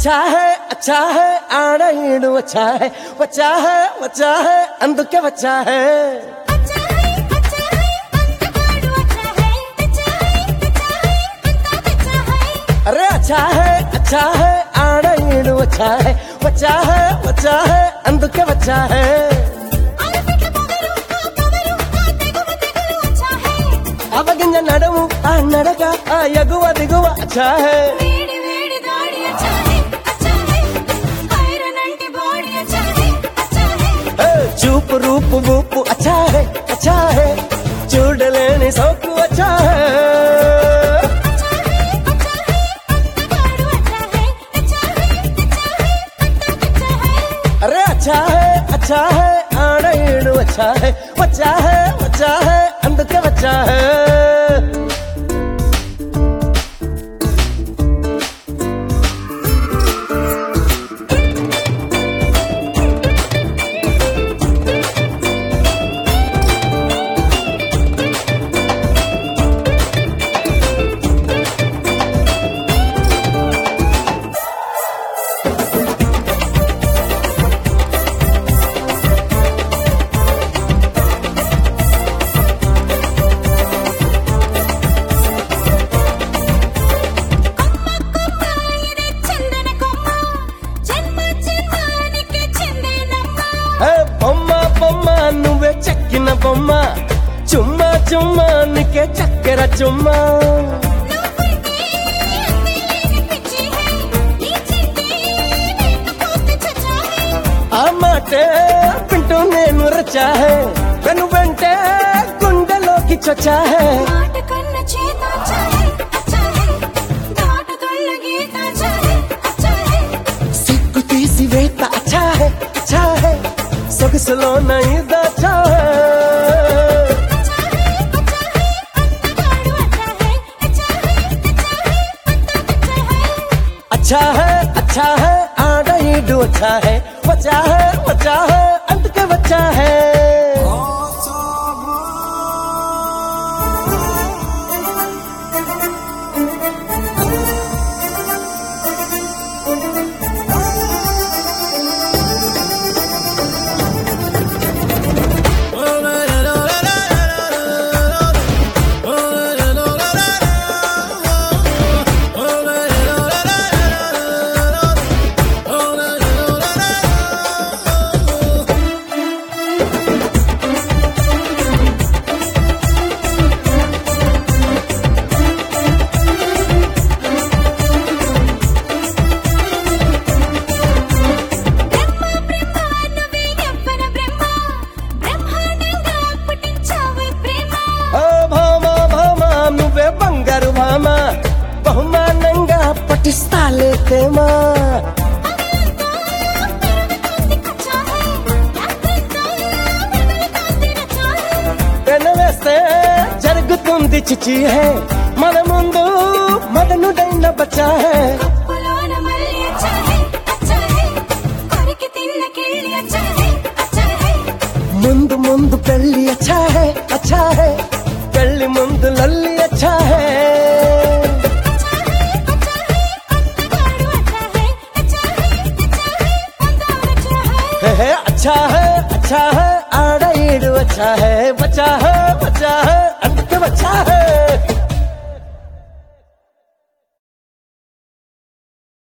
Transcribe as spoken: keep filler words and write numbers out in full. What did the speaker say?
अच्छा है अच्छा है आड़ा ఈడు వచ్చా है వచ్చా है వచ్చా है అందుకే వచ్చా है अरे अच्छा है अच्छा है आड़ा ఈడు వచ్చా है వచ్చా है వచ్చా है అందుకే వచ్చా है అవగింజ నడుము ఆ నడక ఆ ఎగువ దిగువ अच्छा है चूप रूप बूप अच्छा है अच्छा है चूड़ लेने सौकु अच्छा है अरे अच्छा है अच्छा है आड़ा ఈడు अच्छा है వచ్చా है వచ్చా है అందుకే వచ్చా है బొమ్మ బొమ్మ నువ్వే చెక్కిన బొమ్మ చుమ్మా చుమ్మా నీకే చక్కెర చుమ్మా ఆ మాటే వింటూ నేను రచా హే వెను వెంటే గుండెలోకి చొచ్చా హే సిగ్గు తీసి వేత అచ్చా హే అచ్చా హే సొగసులో నై దాచా अच्छा है अच्छा है आड़ा ఈడు अच्छा है వచ్చా है వచ్చా है అందుకే వచ్చా है బంగారు భామ బహుమానంగా పటిస్తాలే తేమా పెనవేస్తే జరుగుతుంది చిచి హే మన ముందు మదనుడైన బచ్చా హే ముందు ముందు పెళ్ళి అచ్చా హే అచ్చా హే పెళ్ళి ముందు లల్లి अच्छा है अच्छा है अच्छा है आड़ा ఈడు अच्छा है बचा है बचा है అందుకే వచ్చా है